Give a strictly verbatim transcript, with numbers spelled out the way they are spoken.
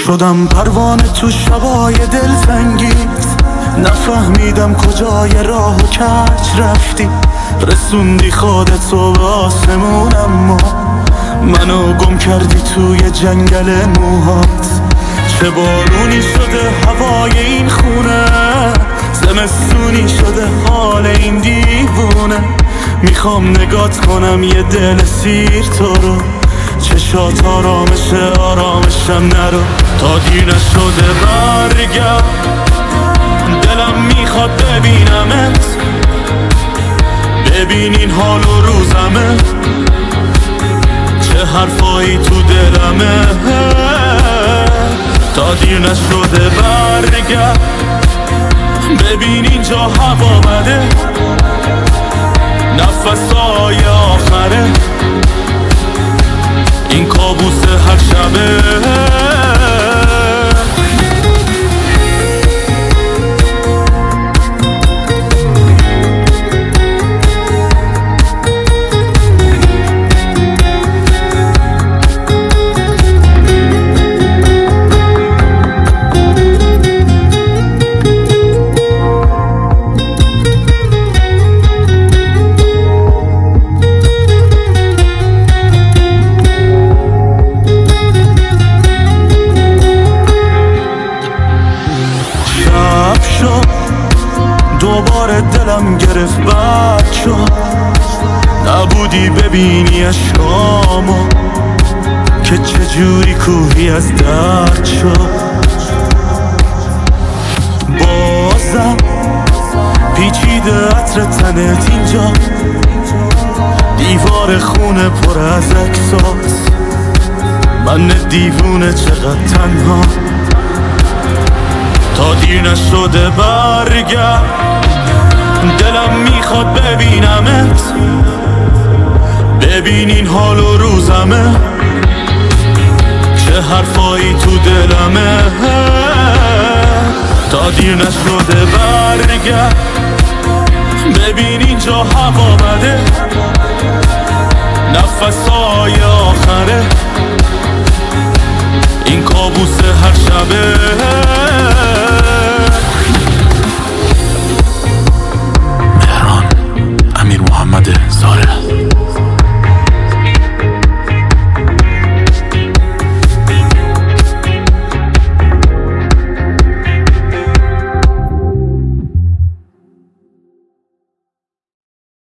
شدم پروانه تو شبای دلتنگیت، نفهمیدم کجای راه و کج رفتی. رسوندی خودتو به آسمون اما منو گم کردی توی جنگل موهات. چه بارونی شده هوای این خونه، زمستونی شده حال این دیوونه. میخوام نگات کنم یه دل سیر تو رو، چشات آرامشه آرامشم نرو. تا دیر نشده برگرد، دلم میخواد ببینمت، ببین این حال و روزمه، چه حرفایی تو دلمه. تا دیر نشده برگرد، ببین اینجا هوا بده، نفسای آخره این کابوس هر شبه. دوباره دلم گرفت بد شد، نبودی ببینی اشکامو که چجوری کوهی از درد شد. بازم پیچیده عطر تنت اینجا، دیوار خونه پر از اکساس، من دیوونه چقدر تنها. تا دیر نشده برگرد، دلم میخواد ببینمت، ببین این حال و روزمه، چه حرفایی تو دلمه. تا دیر نشده برگرد، ببین اینجا هوا بده، نفسای آخره این کابوس هر شبه.